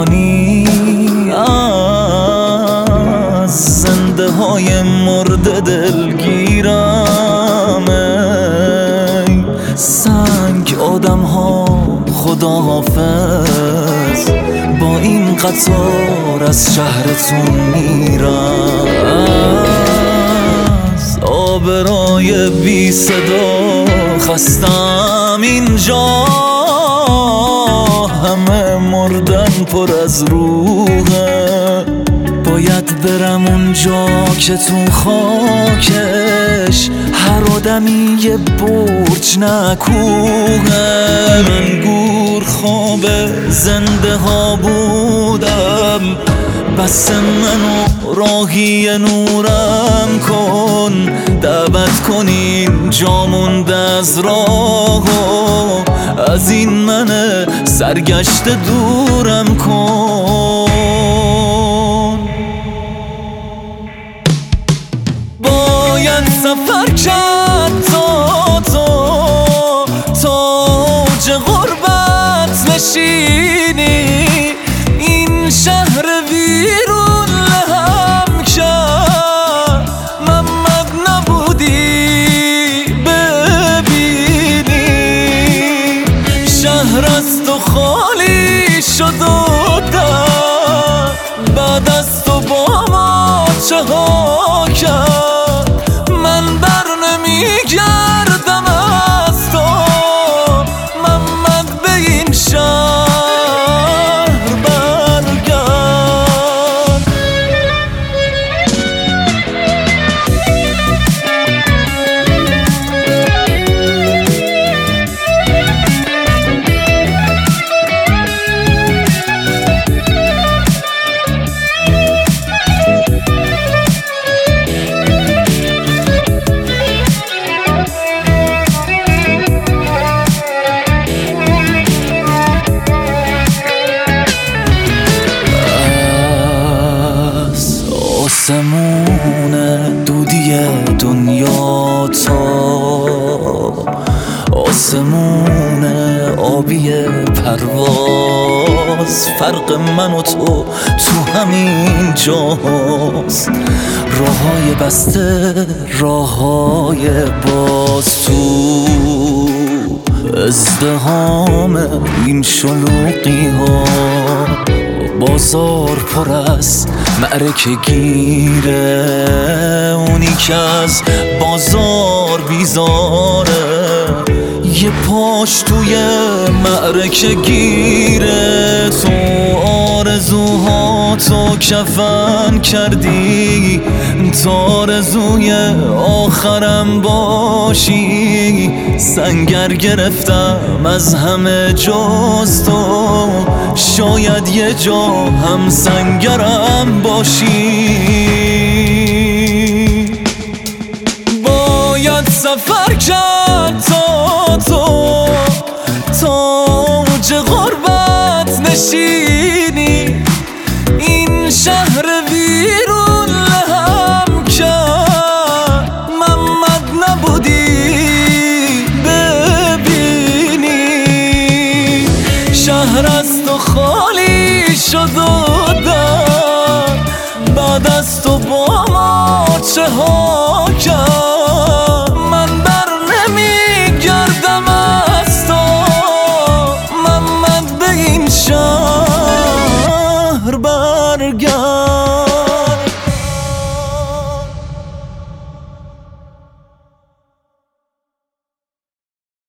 کنی از زنده های مرده دلگیرم. ای سنگ آدم ها خداحافظ، با این قطار از شهرتون میرم. از آبرای بی صدا خستم اینجا، همه مردن پر از روحه. باید برم اونجا که تو خاکش هر آدمی یه برج نکوهه. من گور خواب زنده ها بودم، بس منو راهی نورم کن. دعوت کنین جا مونده از راه و از این من سرگشت دورم کن. باید سفر کرد تا اوج غربت نشینی، این شهر ویرون لهم کرد. محمد نبودی ببینی، شهر از تو خالی شد و بعد از تو با ما چه ها کرد. من بر نمیگردم از تو محمد، به این شهر برگرد. آسمون دودی دنیا تا آسمون آبی پرواز، فرق من و تو همین جاست. راههای بسته، راههای باز، تو ازدحام این شلوغی ها. بازار پر از معرکه گیره، اونی که از بازار بیزاره یه پاش توی معرکه گیره. تو آرزوها تو کفن کردی تا آرزوی آخرم باشی. سنگر گرفتم از همه جز تو، شاید یه جا هم سنگرم باشی. باید سفر کرد تا اوج غربت نشینی، این شهر ویرون لهم کرد. محمد نبودی ببینی، شهر از تو خالی شد و بعد از تو با ما چه ها کرد.